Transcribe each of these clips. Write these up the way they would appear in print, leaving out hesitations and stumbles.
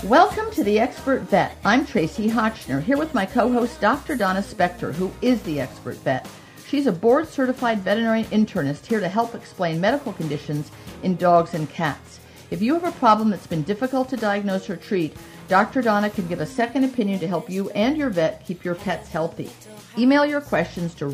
Welcome to The Expert Vet. I'm Tracy Hotchner, here with my co-host Dr. Donna Spector, who is the Expert Vet. She's a board-certified veterinary internist here to help explain medical conditions in dogs and cats. If you have a problem that's been difficult to diagnose or treat, Dr. Donna can give a second opinion to help you and your vet keep your pets healthy. Email your questions to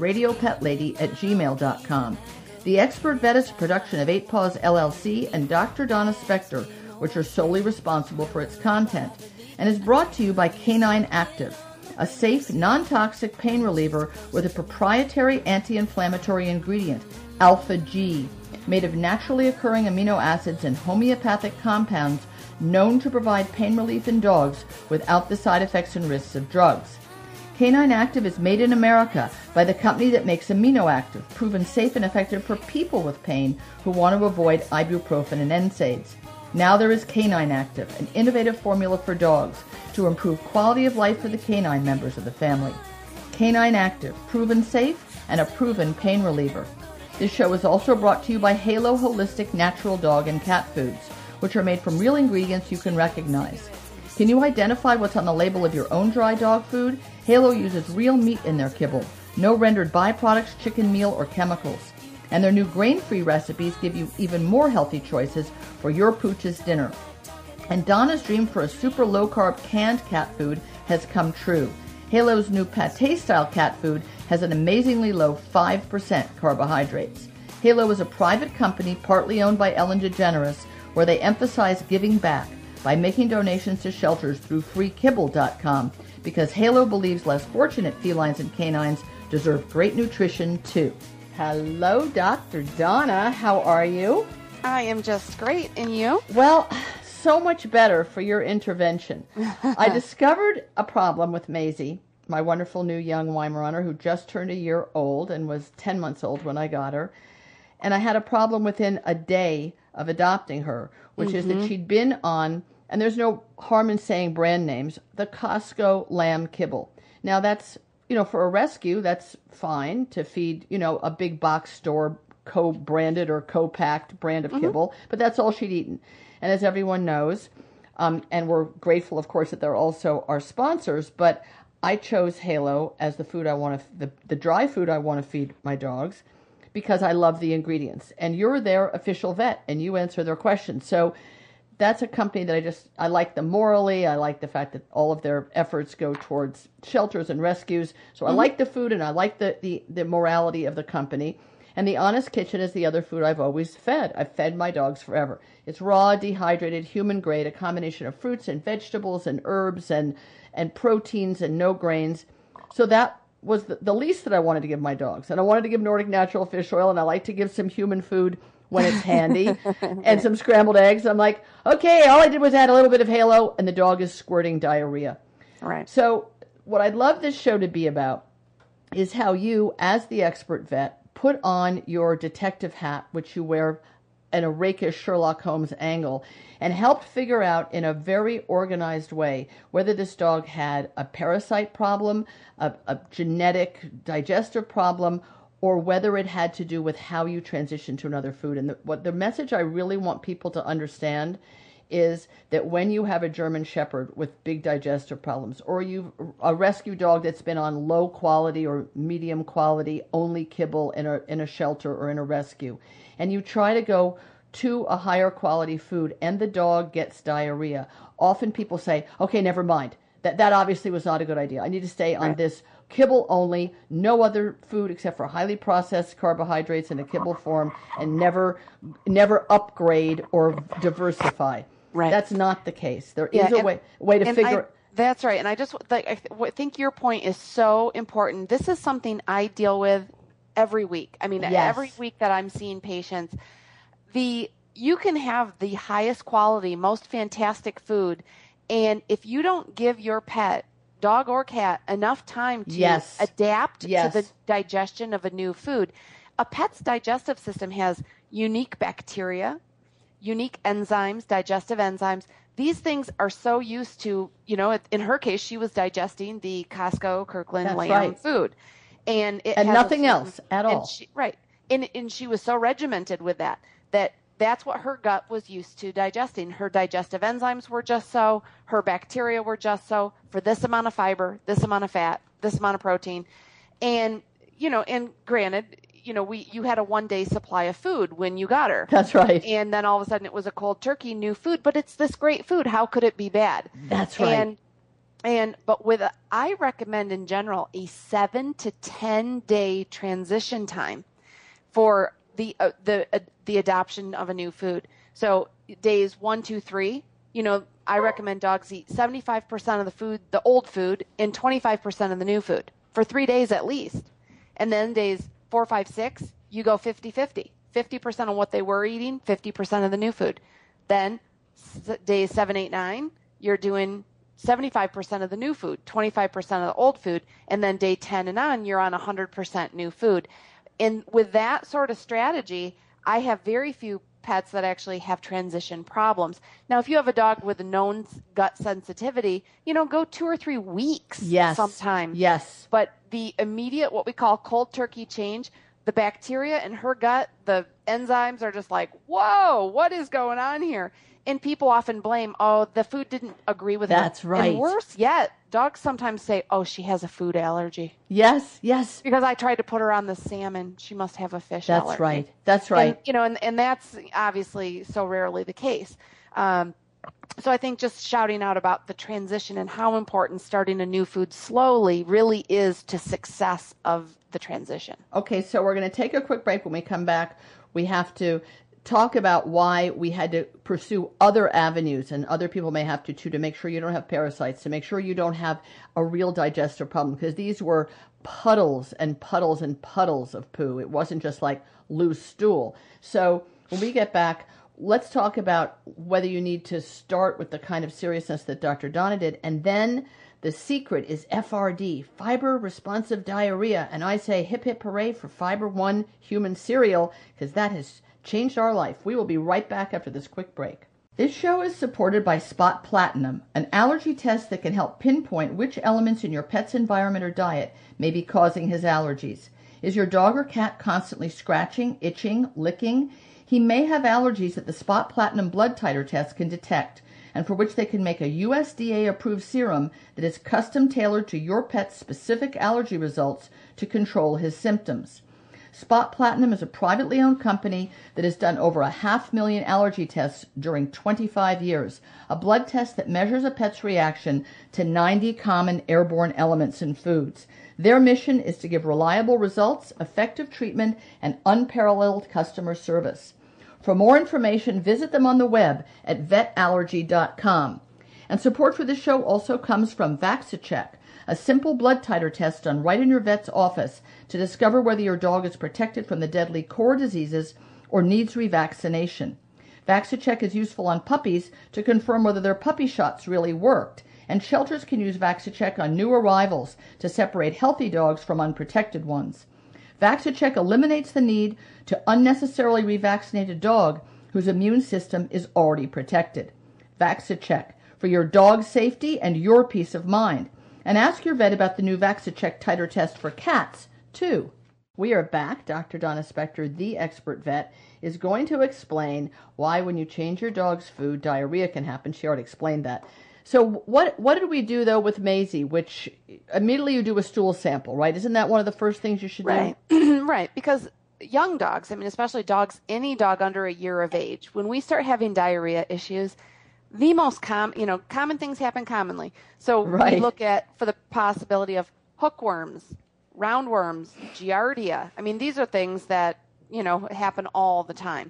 radiopetlady@gmail.com. The Expert Vet is a production of 8 Paws LLC and Dr. Donna Spector, which are solely responsible for its content, and is brought to you by Canine Active, a safe, non-toxic pain reliever with a proprietary anti-inflammatory ingredient, Alpha G, made of naturally occurring amino acids and homeopathic compounds known to provide pain relief in dogs without the side effects and risks of drugs. Canine Active is made in America by the company that makes Amino Active, proven safe and effective for people with pain who want to avoid ibuprofen and NSAIDs. Now there is Canine Active, an innovative formula for dogs to improve quality of life for the canine members of the family. Canine Active, proven safe and a proven pain reliever. This show is also brought to you by Halo Holistic Natural Dog and Cat Foods, which are made from real ingredients you can recognize. Can you identify what's on the label of your own dry dog food? Halo uses real meat in their kibble, no rendered byproducts, chicken meal, or chemicals. And their new grain-free recipes give you even more healthy choices for your pooch's dinner. And Donna's dream for a super low-carb canned cat food has come true. Halo's new pate-style cat food has an amazingly low 5% carbohydrates. Halo is a private company partly owned by Ellen DeGeneres, where they emphasize giving back by making donations to shelters through freekibble.com, because Halo believes less fortunate felines and canines deserve great nutrition too. Hello, Dr. Donna. How are you? I am just great. And you? Well, so much better for your intervention. I discovered a problem with Maisie, my wonderful new young Weimaraner who just turned a year old and was 10 months old when I got her. And I had a problem within a day of adopting her, which is that she'd been on, and there's no harm in saying brand names, the Costco lamb kibble. Now that's, for a rescue, that's fine to feed, a big box store co-branded or co-packed brand of kibble, but that's all she'd eaten. And as everyone knows, and we're grateful, of course, that they're also our sponsors, but I chose Halo as the food I want to, the dry food I want to feed my dogs, because I love the ingredients. And you're their official vet, and you answer their questions. So that's a company that I like them morally. I like the fact that all of their efforts go towards shelters and rescues. So I like the food, and I like the morality of the company. And the Honest Kitchen is the other food I've always fed. I've fed my dogs forever. It's raw, dehydrated, human grade, a combination of fruits and vegetables and herbs and proteins and no grains. So that was the least that I wanted to give my dogs. And I wanted to give Nordic Natural Fish Oil, and I like to give some human food when it's handy, and some scrambled eggs. I'm like, okay, all I did was add a little bit of Halo, and the dog is squirting diarrhea. Right. So what I'd love this show to be about is how you, as the expert vet, put on your detective hat, which you wear in a rakish Sherlock Holmes angle, and helped figure out in a very organized way whether this dog had a parasite problem, a genetic digestive problem, or whether it had to do with how you transition to another food. And the message I really want people to understand is that when you have a German Shepherd with big digestive problems, or a rescue dog that's been on low quality or medium quality only kibble in a shelter or in a rescue, and you try to go to a higher quality food and the dog gets diarrhea, often people say, okay, never mind. That obviously was not a good idea. I need to stay on this kibble only, no other food except for highly processed carbohydrates in a kibble form, and never upgrade or diversify. Right. That's not the case. There is a way to figure. That's right. And I think your point is so important. This is something I deal with every week. I mean, every week that I'm seeing patients, you can have the highest quality, most fantastic food, and if you don't give your pet, dog or cat, enough time to adapt to the digestion of a new food, a pet's digestive system has unique bacteria, unique enzymes, digestive enzymes. These things are so used to, in her case, she was digesting the Costco Kirkland lamb food. And nothing else at all. And she was so regimented with that that's what her gut was used to digesting. Her digestive enzymes were just so, her bacteria were just so, for this amount of fiber, this amount of fat, this amount of protein. And, and granted, you had a 1-day supply of food when you got her. That's right. And then all of a sudden it was a cold turkey, new food, but it's this great food. How could it be bad? That's right. But I recommend in general a 7 to 10 day transition time for the adoption of a new food. So days 1, 2, 3, I recommend dogs eat 75% of the food, the old food, and 25% of the new food for 3 days at least. And then days 4, 5, 6, you go 50-50. 50% of what they were eating, 50% of the new food. Then days 7, 8, 9, you're doing 75% of the new food, 25% of the old food. And then day 10 and on, you're on 100% new food. And with that sort of strategy, I have very few pets that actually have transition problems. Now, if you have a dog with a known gut sensitivity, go 2 or 3 weeks sometimes. Yes. But the immediate, what we call cold turkey change, the bacteria in her gut, the enzymes are just like, whoa, what is going on here? And people often blame, the food didn't agree with her. That's right. And worse yet, dogs sometimes say, she has a food allergy. Yes. Because I tried to put her on the salmon. She must have a fish allergy. That's right. And that's obviously so rarely the case. So I think just shouting out about the transition and how important starting a new food slowly really is to success of the transition. Okay, so we're going to take a quick break. When we come back, we have to talk about why we had to pursue other avenues, and other people may have to too, to make sure you don't have parasites, to make sure you don't have a real digestive problem, because these were puddles and puddles and puddles of poo. It wasn't just like loose stool. So when we get back, let's talk about whether you need to start with the kind of seriousness that Dr. Donna did, and then the secret is FRD, fiber responsive diarrhea. And I say hip hip hooray for Fiber One human cereal, because that has changed our life. We will be right back after this quick break. This show is supported by Spot Platinum, an allergy test that can help pinpoint which elements in your pet's environment or diet may be causing his allergies. Is your dog or cat constantly scratching, itching, licking? He may have allergies that the Spot Platinum blood titer test can detect, and for which they can make a USDA-approved serum that is custom-tailored to your pet's specific allergy results to control his symptoms. Spot Platinum is a privately owned company that has done over 500,000 allergy tests during 25 years, a blood test that measures a pet's reaction to 90 common airborne elements in foods. Their mission is to give reliable results, effective treatment, and unparalleled customer service. For more information, visit them on the web at vetallergy.com. And support for this show also comes from VaxiCheck, a simple blood titer test done right in your vet's office to discover whether your dog is protected from the deadly core diseases or needs revaccination. VaxiCheck is useful on puppies to confirm whether their puppy shots really worked, and shelters can use VaxiCheck on new arrivals to separate healthy dogs from unprotected ones. VaxiCheck eliminates the need to unnecessarily revaccinate a dog whose immune system is already protected. VaxiCheck, for your dog's safety and your peace of mind. And ask your vet about the new VaxiCheck titer test for cats, too. We are back. Dr. Donna Spector, the expert vet, is going to explain why when you change your dog's food, diarrhea can happen. She already explained that. So what did we do, though, with Maisie, which immediately you do a stool sample, right? Isn't that one of the first things you should do? Right, because young dogs, especially dogs, any dog under a year of age, when we start having diarrhea issues, the most common things happen commonly. So we look at for the possibility of hookworms, roundworms, giardia. These are things that, happen all the time.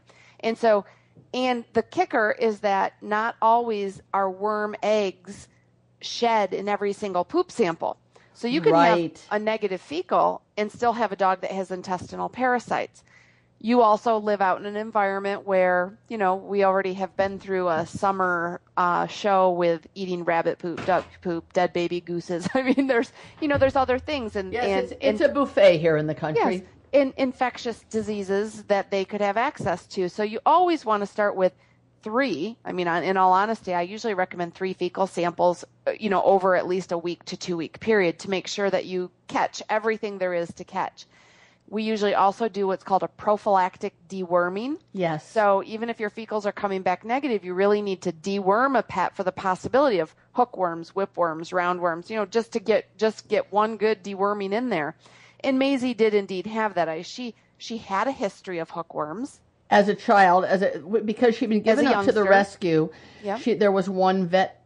And the kicker is that not always are worm eggs shed in every single poop sample. So you can have a negative fecal and still have a dog that has intestinal parasites. You also live out in an environment where, we already have been through a summer show with eating rabbit poop, duck poop, dead baby gooses. There's other things. And it's a buffet here in the country. Yes, and infectious diseases that they could have access to. So you always want to start with 3. In all honesty, I usually recommend 3 fecal samples, over at least a week to 2 week period to make sure that you catch everything there is to catch. We usually also do what's called a prophylactic deworming. Yes. So even if your fecals are coming back negative, you really need to deworm a pet for the possibility of hookworms, whipworms, roundworms, just to get one good deworming in there. And Maisie did indeed have that. She had a history of hookworms. As a child, because she'd been given up to the rescue, yep. There was one vet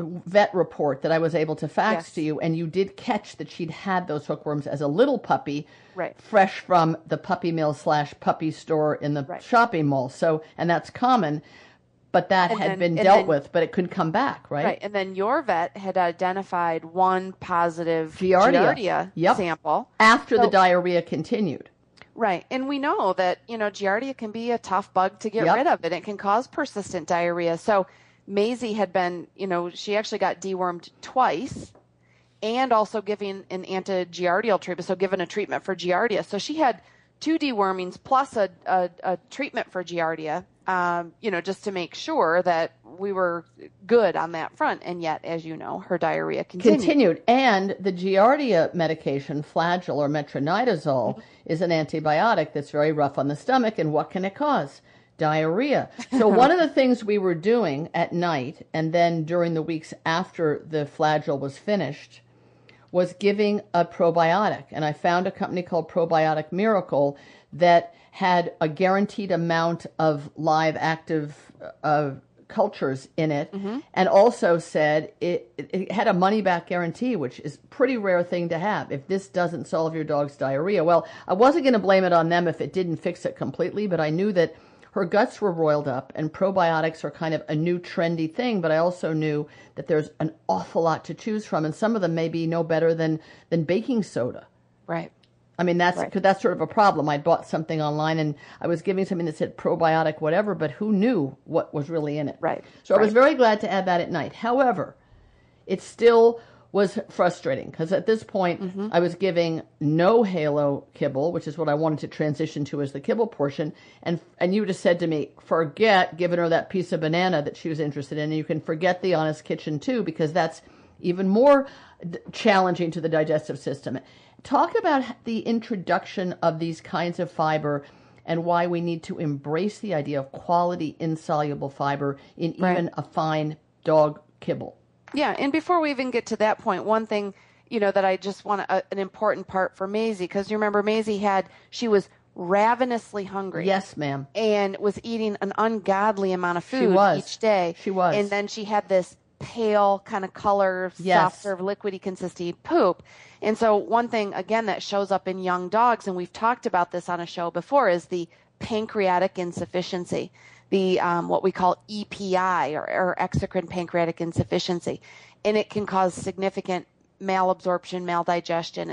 report that I was able to fax to you, and you did catch that she'd had those hookworms as a little puppy, fresh from the puppy mill / puppy store in the shopping mall. So, and that's common, but that had been dealt with, but it could come back, right? Right, and then your vet had identified one positive Giardia sample. After the diarrhea continued. Right. And we know that, Giardia can be a tough bug to get rid of, and it can cause persistent diarrhea. So Maisie had been, she actually got dewormed twice and also given an anti-giardial treatment, so given a treatment for Giardia. So she had 2 dewormings plus a treatment for Giardia, just to make sure that we were good on that front. And yet, as you know, her diarrhea continued. And the Giardia medication, Flagyl or metronidazole, is an antibiotic that's very rough on the stomach. And what can it cause? Diarrhea. So one of the things we were doing at night and then during the weeks after the Flagyl was finished was giving a probiotic. And I found a company called Probiotic Miracle that had a guaranteed amount of live active cultures in it, and also said it had a money-back guarantee, which is a pretty rare thing to have. If this doesn't solve your dog's diarrhea, well, I wasn't going to blame it on them if it didn't fix it completely, but I knew that her guts were roiled up, and probiotics are kind of a new trendy thing, but I also knew that there's an awful lot to choose from, and some of them may be no better than baking soda. Right. I mean, that's sort of a problem. I bought something online, and I was giving something that said probiotic whatever, but who knew what was really in it? Right. So I was very glad to add that at night. However, it still was frustrating because at this point I was giving no Halo kibble, which is what I wanted to transition to as the kibble portion, and you just said to me, forget giving her that piece of banana that she was interested in, and you can forget the Honest Kitchen too, because that's even more challenging to the digestive system. Talk about the introduction of these kinds of fiber and why we need to embrace the idea of quality insoluble fiber in even a fine dog kibble. Yeah, and before we even get to that point, one thing, that I just want an important part for Maisie, because you remember Maisie she was ravenously hungry. Yes, ma'am. And was eating an ungodly amount of food each day. She was. And then she had this pale kind of color, soft serve, liquidy consistency poop. And so one thing, again, that shows up in young dogs, and we've talked about this on a show before, is the pancreatic insufficiency, the what we call EPI, or exocrine pancreatic insufficiency. And it can cause significant malabsorption, maldigestion. And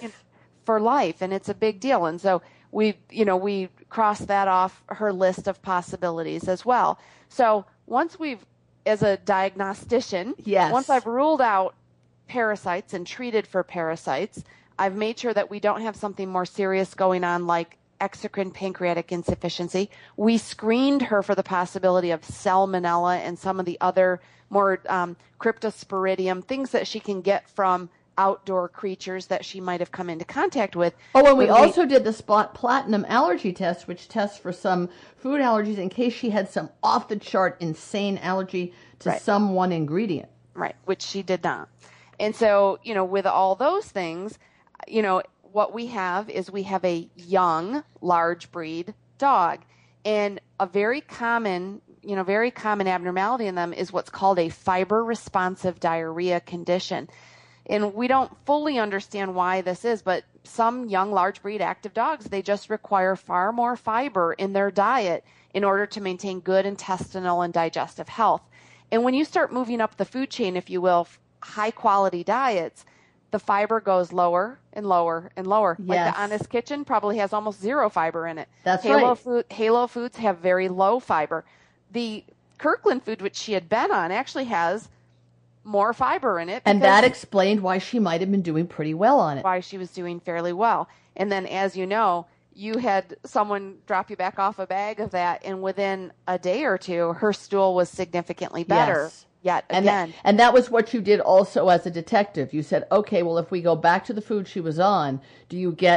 for life, and it's a big deal. And so we cross that off her list of possibilities as well. So once as a diagnostician, once I've ruled out parasites and treated for parasites, I've made sure that we don't have something more serious going on like exocrine pancreatic insufficiency. We screened her for the possibility of salmonella and some of the other more cryptosporidium, things that she can get from outdoor creatures that she might have come into contact with. Oh, and we also did the Spot Platinum allergy test, which tests for some food allergies in case she had some off-the-chart insane allergy to some one ingredient. Right, which she did not. And so, with all those things, what we have is we have a young, large breed dog. And a very common abnormality in them is what's called a fiber-responsive diarrhea condition. And we don't fully understand why this is, but some young, large breed active dogs, they just require far more fiber in their diet in order to maintain good intestinal and digestive health. And when you start moving up the food chain, if you will, high quality diets, the fiber goes lower and lower and lower. Yes. Like the Honest Kitchen probably has almost zero fiber in it. That's right. Halo Foods have very low fiber. The Kirkland food, which she had been on, actually has more fiber in it. And that explained why she might have been doing pretty well on it. Why she was doing fairly well. And then, as you know, you had someone drop you back off a bag of that, and within a day or two, her stool was significantly better. Yes. Yet again. And that was what you did also as a detective. You said, okay, well, if we go back to the food she was on, do you get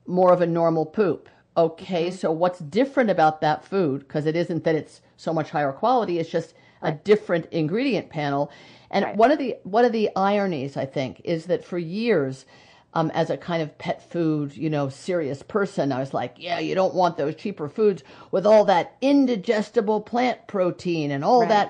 more of a normal poop. Okay, so what's different about that food? Because it isn't that it's so much higher quality, it's just a different ingredient panel. And one of the ironies, I think, is that for years, as a kind of pet food, serious person, I was like, yeah, you don't want those cheaper foods with all that indigestible plant protein and all that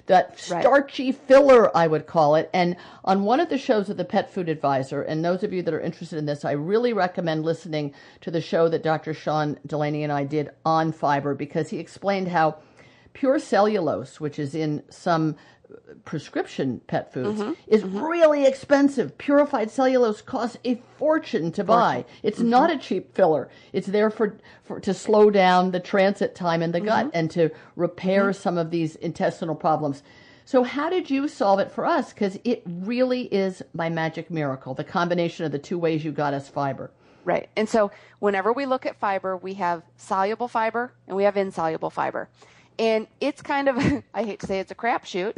starchy filler, I would call it. And on one of the shows of the Pet Food Advisor, and those of you that are interested in this, I really recommend listening to the show that Dr. Sean Delaney and I did on fiber, because he explained how pure cellulose, which is in some prescription pet foods, is really expensive. Purified cellulose costs a fortune to buy. It's not a cheap filler. It's there for to slow down the transit time in the gut and to repair some of these intestinal problems. So how did you solve it for us? Because it really is my magic miracle, the combination of the two ways you got us fiber. Right. And so whenever we look at fiber, we have soluble fiber and we have insoluble fiber. And it's kind of, I hate to say it's a crapshoot,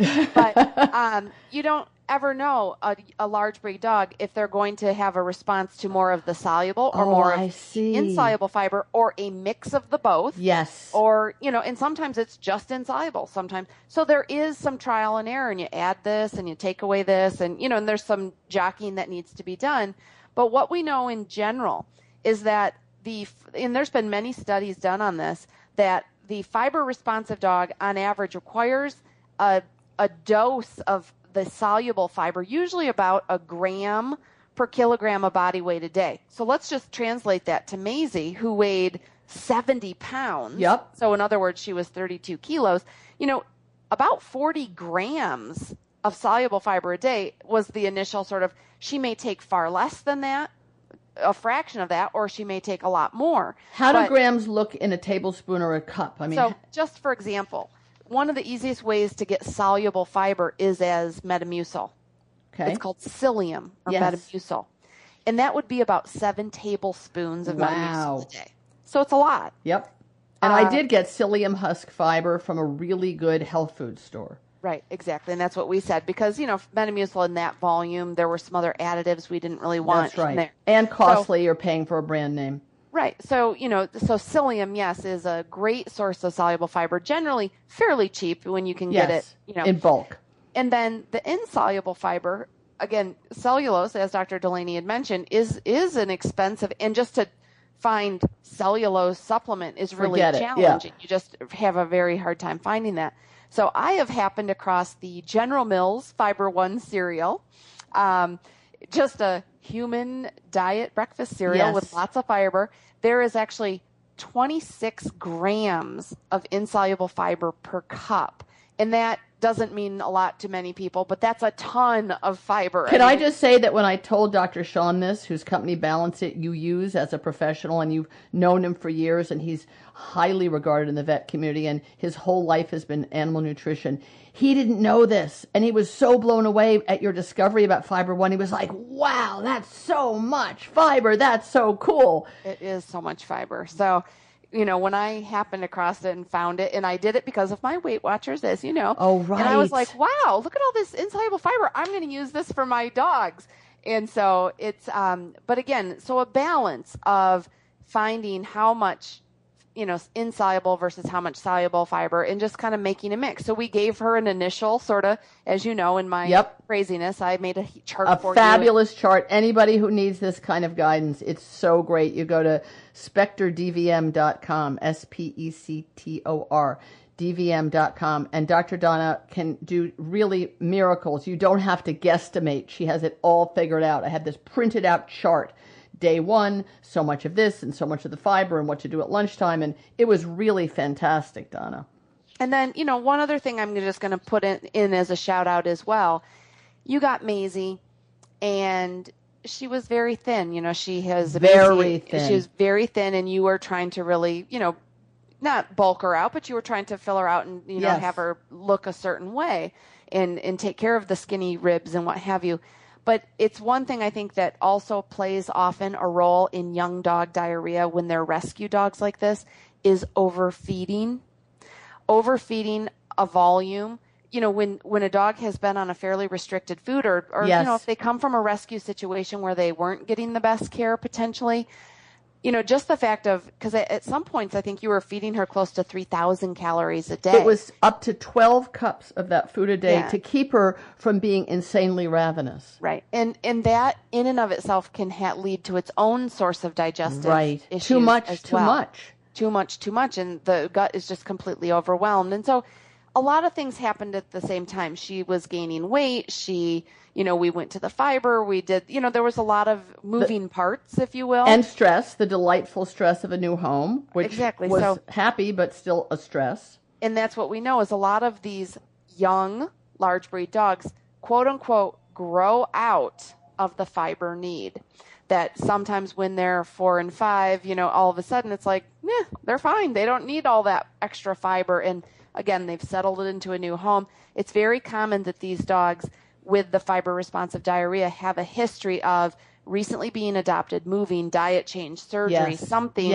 but you don't ever know a large breed dog if they're going to have a response to more of the soluble or more of the insoluble fiber, or a mix of the both. Yes. Or, and sometimes it's just insoluble sometimes. So there is some trial and error, and you add this and you take away this, and, and there's some jockeying that needs to be done. But what we know in general is that and there's been many studies done on this, that the fiber-responsive dog, on average, requires a dose of the soluble fiber, usually about 1 gram per kilogram of body weight a day. So let's just translate that to Maisie, who weighed 70 pounds. Yep. So in other words, she was 32 kilos. About 40 grams of soluble fiber a day was the initial sort of, she may take far less than that, a fraction of that, or she may take a lot more. How do grams look in a tablespoon or a cup? I mean, so just for example, one of the easiest ways to get soluble fiber is as Metamucil. Okay. It's called psyllium or Metamucil. And that would be about 7 tablespoons of Metamucil a day. So it's a lot. Yep. And I did get psyllium husk fiber from a really good health food store. Right, exactly. And that's what we said, because, Metamucil in that volume, there were some other additives we didn't really want. That's right. In there. And costly, you're paying for a brand name. Right. So, so psyllium, yes, is a great source of soluble fiber, generally fairly cheap when you can get it, in bulk. And then the insoluble fiber, again, cellulose, as Dr. Delaney had mentioned, is an expensive, and just to find cellulose supplement is really challenging. You just have a very hard time finding that. So I have happened across the General Mills Fiber One cereal, just a human diet breakfast cereal with lots of fiber. There is actually 26 grams of insoluble fiber per cup. And that doesn't mean a lot to many people, but that's a ton of fiber. Can I just say that when I told Dr. Sean this, whose company Balance It you use as a professional, and you've known him for years, and he's highly regarded in the vet community, and his whole life has been animal nutrition, he didn't know this, and he was so blown away at your discovery about Fiber One. He was like, wow, that's so much fiber. That's so cool. It is so much fiber. So, when I happened across it and found it, and I did it because of my Weight Watchers, as you know. Oh, right. And I was like, wow, look at all this insoluble fiber. I'm going to use this for my dogs. And so it's, but again, so a balance of finding how much, insoluble versus how much soluble fiber, and just kind of making a mix. So we gave her an initial sort of, as you know, in my craziness, I made a chart for you. A fabulous chart. Anybody who needs this kind of guidance, it's so great. You go to SpectorDVM.com, SPECTOR, DVM.com, and Dr. Donna can do really miracles. You don't have to guesstimate. She has it all figured out. I had this printed out chart. Day one, so much of this and so much of the fiber and what to do at lunchtime. And it was really fantastic, Donna. And then, one other thing I'm just going to put in as a shout out as well. You got Maisie, and she was very thin. She has very thin. She was very thin, and you were trying to really, not bulk her out, but you were trying to fill her out and, have her look a certain way and take care of the skinny ribs and what have you. But it's one thing I think that also plays often a role in young dog diarrhea when they're rescue dogs like this is overfeeding. Overfeeding a volume. When a dog has been on a fairly restricted food or if they come from a rescue situation where they weren't getting the best care potentially, just the fact of, because at some points I think you were feeding her close to 3,000 calories a day. It was up to 12 cups of that food a day to keep her from being insanely ravenous. Right. And that in and of itself can lead to its own source of digestive issues. Too much. And the gut is just completely overwhelmed. And so a lot of things happened at the same time. She was gaining weight. We went to the fiber. We did, there was a lot of moving parts, if you will. And stress, the delightful stress of a new home, which was happy, but still a stress. And that's what we know is a lot of these young, large breed dogs, quote unquote, grow out of the fiber need. That sometimes when they're 4 and 5, all of a sudden it's like, they're fine. They don't need all that extra fiber. And again, they've settled it into a new home. It's very common that these dogs with the fiber-responsive diarrhea have a history of recently being adopted, moving, diet change, surgery, something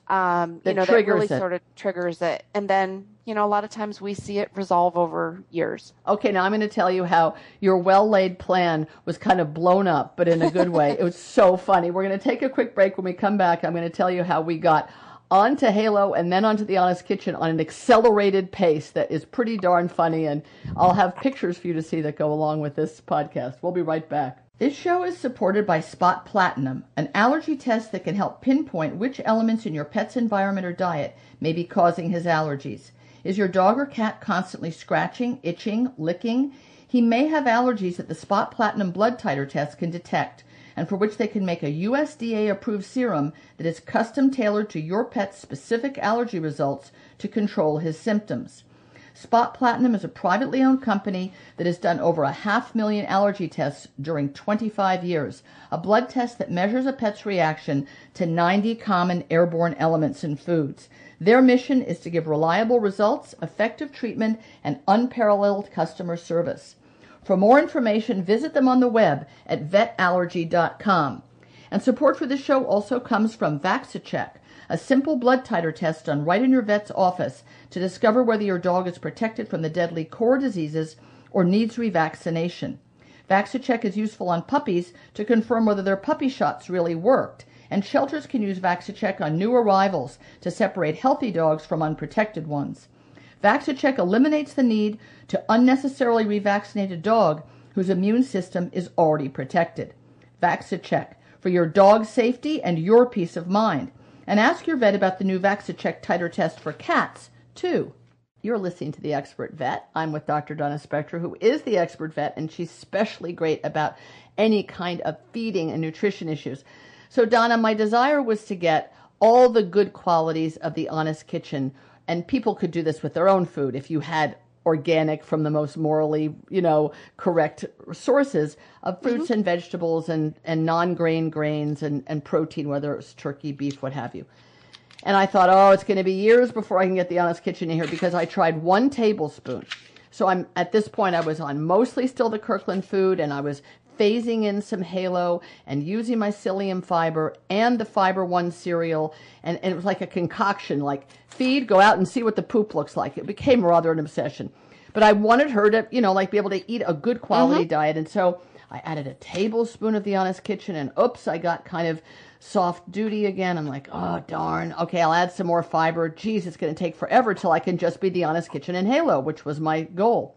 that really sort of triggers it. And then, a lot of times we see it resolve over years. Okay, now I'm going to tell you how your well-laid plan was kind of blown up, but in a good way. It was so funny. We're going to take a quick break. When we come back, I'm going to tell you how we got onto Halo and then onto the Honest Kitchen on an accelerated pace that is pretty darn funny, and I'll have pictures for you to see that go along with this podcast. We'll be right back. This show is supported by Spot Platinum, an allergy test that can help pinpoint which elements in your pet's environment or diet may be causing his allergies. Is your dog or cat constantly scratching, itching, licking? He may have allergies that the Spot Platinum blood titer test can detect, and for which they can make a USDA-approved serum that is custom-tailored to your pet's specific allergy results to control his symptoms. Spot Platinum is a privately owned company that has done over 500,000 allergy tests during 25 years, a blood test that measures a pet's reaction to 90 common airborne elements in foods. Their mission is to give reliable results, effective treatment, and unparalleled customer service. For more information, visit them on the web at vetallergy.com. And support for this show also comes from VaxiCheck, a simple blood titer test done right in your vet's office to discover whether your dog is protected from the deadly core diseases or needs revaccination. VaxiCheck is useful on puppies to confirm whether their puppy shots really worked, and shelters can use VaxiCheck on new arrivals to separate healthy dogs from unprotected ones. VaxiCheck eliminates the need to unnecessarily revaccinate a dog whose immune system is already protected. VaxiCheck, for your dog's safety and your peace of mind. And ask your vet about the new VaxiCheck titer test for cats, too. You're listening to The Expert Vet. I'm with Dr. Donna Spector, who is the expert vet, and she's especially great about any kind of feeding and nutrition issues. So, Donna, my desire was to get all the good qualities of the Honest Kitchen, and people could do this with their own food if you had organic from the most morally, correct sources of fruits and vegetables and non-grain grains and protein, whether it's turkey, beef, what have you. And I thought, it's going to be years before I can get the Honest Kitchen in here because I tried 1 tablespoon. So at this point, I was on mostly still the Kirkland food, and I was phasing in some Halo and using my psyllium fiber and the Fiber One cereal. And it was like a concoction, like feed, go out and see what the poop looks like. It became rather an obsession. But I wanted her to, be able to eat a good quality diet. And so I added a tablespoon of the Honest Kitchen, and oops, I got kind of soft duty again. I'm like, oh, darn. Okay, I'll add some more fiber. Geez, it's going to take forever till I can just be the Honest Kitchen and Halo, which was my goal.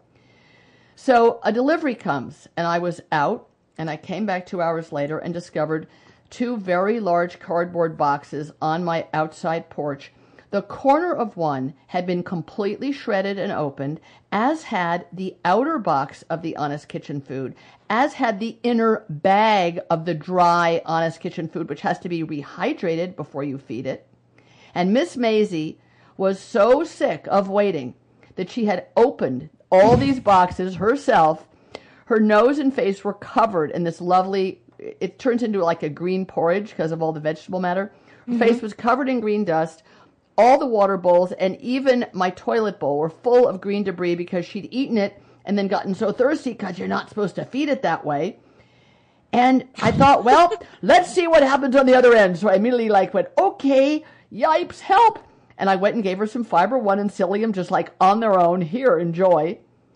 So a delivery comes, and I was out, and I came back 2 hours later and discovered 2 very large cardboard boxes on my outside porch. The corner of one had been completely shredded and opened, as had the outer box of the Honest Kitchen food, as had the inner bag of the dry Honest Kitchen food, which has to be rehydrated before you feed it. And Miss Maisie was so sick of waiting that she had opened all these boxes herself. Her nose and face were covered in this lovely, it turns into like a green porridge because of all the vegetable matter. Her face was covered in green dust. All the water bowls and even my toilet bowl were full of green debris because she'd eaten it and then gotten so thirsty because you're not supposed to feed it that way. And I thought, well, let's see what happens on the other end. So I immediately went, okay, yipes, help. And I went and gave her some Fiber One and psyllium just on their own. Here, enjoy.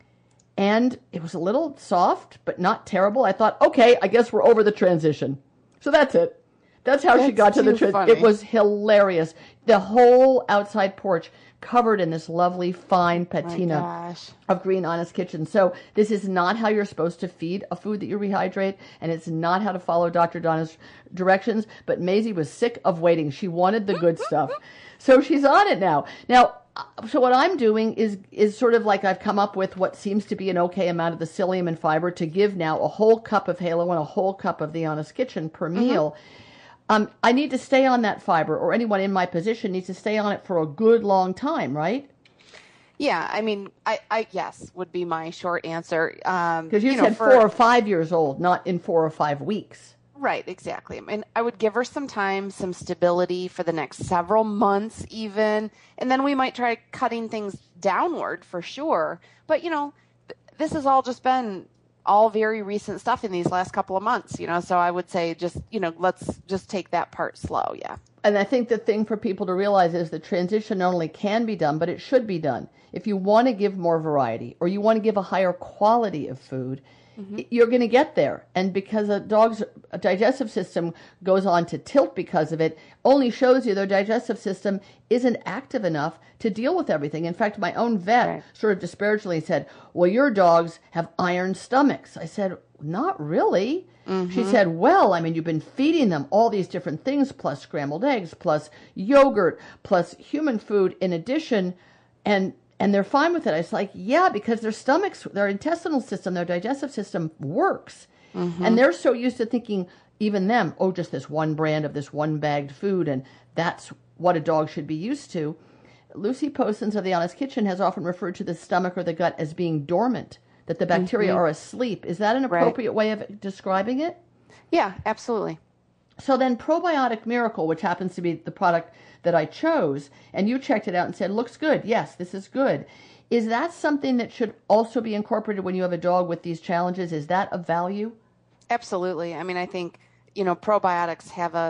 And it was a little soft, but not terrible. I thought, okay, I guess we're over the transition. So that's it. That's how she got to the truth. It was hilarious. The whole outside porch covered in this lovely fine patina of Green Honest Kitchen. So this is not how you're supposed to feed a food that you rehydrate, and it's not how to follow Dr. Donna's directions. But Maisie was sick of waiting. She wanted the good stuff. So she's on it now. So what I'm doing is sort of like I've come up with what seems to be an okay amount of the psyllium and fiber to give now a whole cup of Halo and a whole cup of the Honest Kitchen per meal. I need to stay on that fiber, or anyone in my position needs to stay on it for a good long time, right? Yeah, I mean, I yes, would be my short answer. Because you said 4 or 5 years old, not in 4 or 5 weeks. Right, exactly. And I would give her some time, some stability for the next several months even, and then we might try cutting things downward for sure. But, this has all just been all very recent stuff in these last couple of months, so I would say just, let's just take that part slow. Yeah. And I think the thing for people to realize is the transition not only can be done, but it should be done. If you want to give more variety or you want to give a higher quality of food, you're going to get there. And because a dog's digestive system goes on to tilt because of it, only shows you their digestive system isn't active enough to deal with everything. In fact, my own vet sort of disparagingly said, well, your dogs have iron stomachs. I said, not really. She said, well, I mean, you've been feeding them all these different things, plus scrambled eggs, plus yogurt, plus human food in addition, and they're fine with it. I was like, yeah, because their stomachs, their intestinal system, their digestive system works. And they're so used to thinking, even them, just this one brand of this one bagged food, and that's what a dog should be used to. Lucy Posons of the Honest Kitchen has often referred to the stomach or the gut as being dormant, that the bacteria are asleep. Is that an appropriate way of describing it? Yeah, absolutely. So then Probiotic Miracle, which happens to be the product that I chose, and you checked it out and said, looks good. Yes, this is good. Is that something that should also be incorporated when you have a dog with these challenges? Is that of value? Absolutely. I mean, I think, probiotics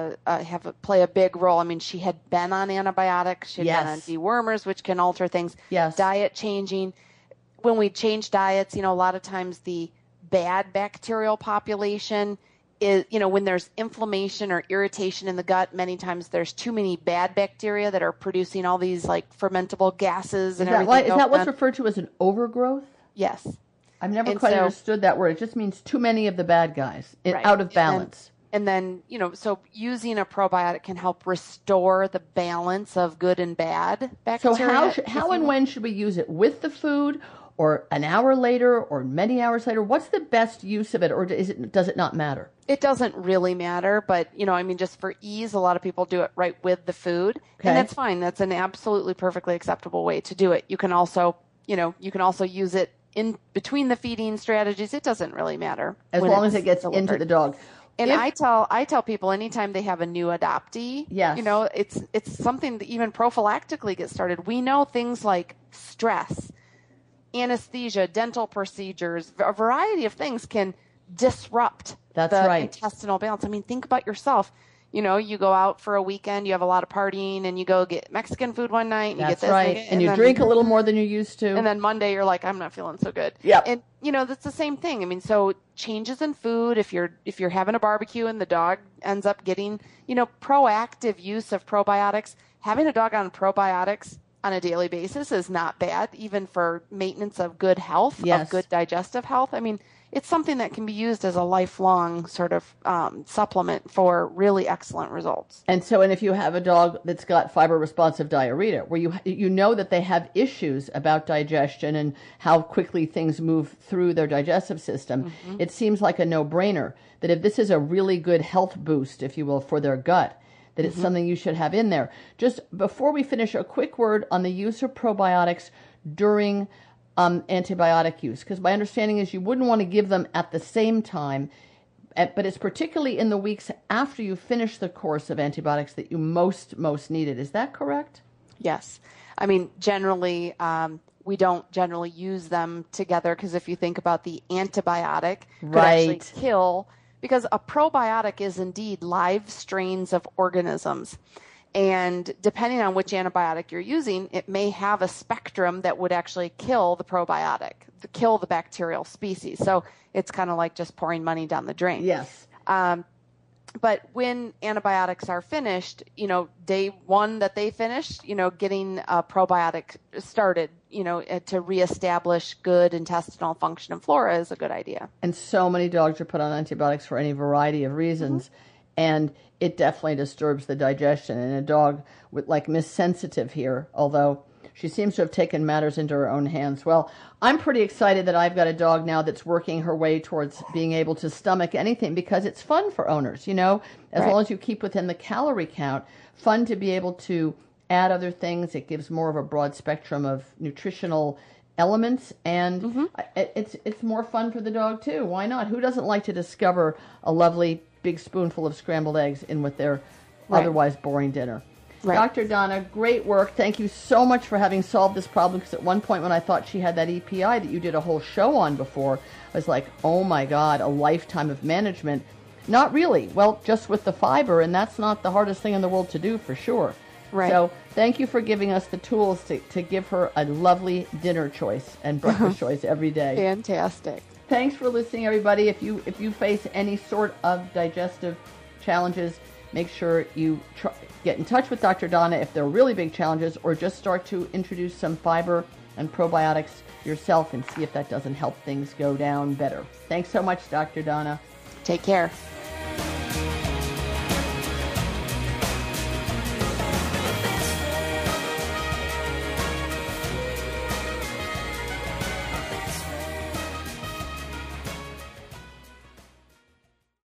play a big role. I mean, she had been on antibiotics. She had been on dewormers, which can alter things. Yes. Diet changing. When we change diets, a lot of times the bad bacterial population is, when there's inflammation or irritation in the gut, many times there's too many bad bacteria that are producing all these like fermentable gases and everything. Is that what's referred to as an overgrowth? Yes. I've never quite understood that word. It just means too many of the bad guys, out of balance. And then, so using a probiotic can help restore the balance of good and bad bacteria. So how and when should we use it? With the food, or an hour later, or many hours later? What's the best use of it, or does it not matter? It doesn't really matter, but, just for ease, a lot of people do it right with the food. Okay. And that's fine. That's an absolutely perfectly acceptable way to do it. You can also use it in between the feeding strategies. It doesn't really matter. As long as it gets into the dog. And I tell people anytime they have a new adoptee, it's something that even prophylactically gets started. We know things like stress, anesthesia, dental procedures, a variety of things can disrupt the intestinal balance. I mean, think about yourself. You go out for a weekend, you have a lot of partying, and you go get Mexican food one night, and you get this. And you drink a little more than you used to. And then Monday you're like, I'm not feeling so good. Yeah. And, that's the same thing. I mean, so changes in food, if you're having a barbecue and the dog ends up getting, proactive use of probiotics, having a dog on probiotics on a daily basis is not bad, even for maintenance of good health, of good digestive health. I mean, it's something that can be used as a lifelong sort of supplement for really excellent results. And if you have a dog that's got fiber-responsive diarrhea, where you know that they have issues about digestion and how quickly things move through their digestive system, it seems like a no-brainer that if this is a really good health boost, if you will, for their gut, that it's something you should have in there. Just before we finish, a quick word on the use of probiotics during antibiotic use, because my understanding is you wouldn't want to give them at the same time, but it's particularly in the weeks after you finish the course of antibiotics that you most need it. Is that correct? Yes. I mean, generally, we don't generally use them together, because if you think about the antibiotic could actually kill, because a probiotic is indeed live strains of organisms. And depending on which antibiotic you're using, it may have a spectrum that would actually kill the probiotic, to kill the bacterial species. So it's kind of like just pouring money down the drain. Yes. But when antibiotics are finished, day one that they finished, getting a probiotic started, to reestablish good intestinal function and flora is a good idea. And so many dogs are put on antibiotics for any variety of reasons. And it definitely disturbs the digestion. And a dog with like Miss Sensitive here, although she seems to have taken matters into her own hands. Well, I'm pretty excited that I've got a dog now that's working her way towards being able to stomach anything, because it's fun for owners, as Right. long as you keep within the calorie count. Fun to be able to add other things. It gives more of a broad spectrum of nutritional elements, and it's more fun for the dog too. Why not? Who doesn't like to discover a lovely big spoonful of scrambled eggs in with their otherwise boring dinner? Right. Dr. Donna, great work. Thank you so much for having solved this problem, because at one point when I thought she had that EPI that you did a whole show on before, I was like, oh my God, a lifetime of management. Not really. Well, just with the fiber, and that's not the hardest thing in the world to do, for sure. Right. So thank you for giving us the tools to give her a lovely dinner choice and breakfast choice every day. Fantastic. Thanks for listening, everybody. If you face any sort of digestive challenges, make sure you get in touch with Dr. Donna if they're really big challenges, or just start to introduce some fiber and probiotics yourself and see if that doesn't help things go down better. Thanks so much, Dr. Donna. Take care.